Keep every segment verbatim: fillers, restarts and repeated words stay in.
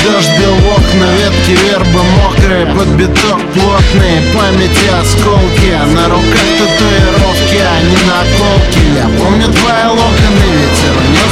Дождь бил в окна, ветки вербы мокрые, под биток плотные, памяти осколки, на руках татуировки, а не наколки. Я помню твои локоны, ветер унес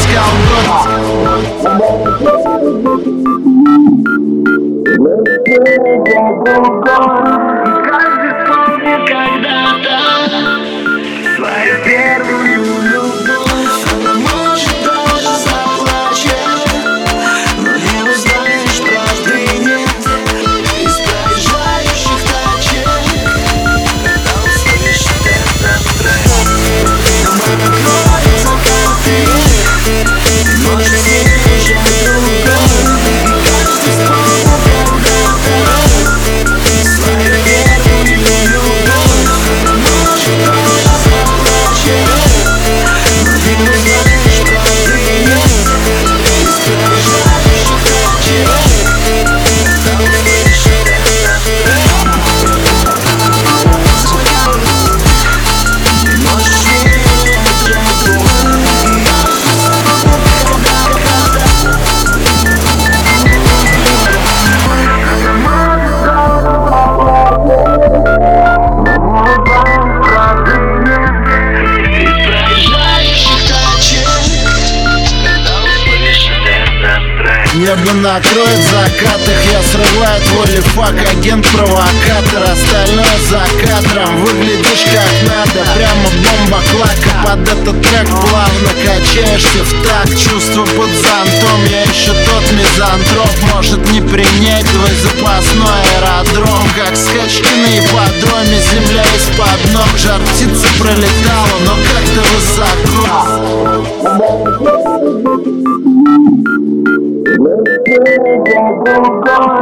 Каждый вспомнит когда-то свою первую любовь. Она может даже заплачет, но не узнаешь правды нет из проезжающих тачек, когда услышит этот трек. Но мы накроем закаты, может снежать другой. Каждый вспомнит когда-то свою первую любовь. Она может даже заплачет, но не узнаешь правды нет из проезжающих тачек, когда услышит этот трек. Можешь верить другой. Из проезжающих тачек, когда услышит этот трек. Небо накроет в закатах, я срываю твой лифак, агент-провокатор, остальное за кадром. Выглядишь как надо, прямо бомба-клака. Под этот трек плавно качаешься в такт, чувство под зонтом. Я еще тот мизантроп, может не принять твой запасной аэродром. Как скачки на ипподроме, земля из-под ног. Жар птица пролетала, но как-то высоко.